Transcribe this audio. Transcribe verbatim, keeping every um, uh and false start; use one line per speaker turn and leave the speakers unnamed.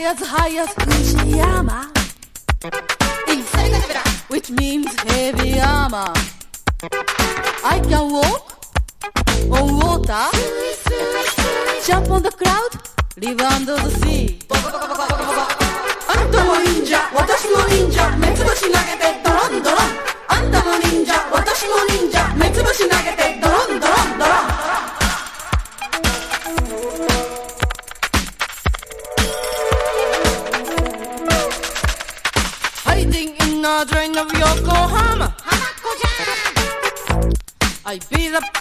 as high as Fujiyama, which means heavy armor. I can walk on water, jump on the cloud, live under the sea. あんたも忍者、私も忍者、目つぶし投げてドロンドロン。あんたも忍者、私も忍者、目つぶし投げてドロンドロンドロン。Hiding in a drain of Yokohama, I beat up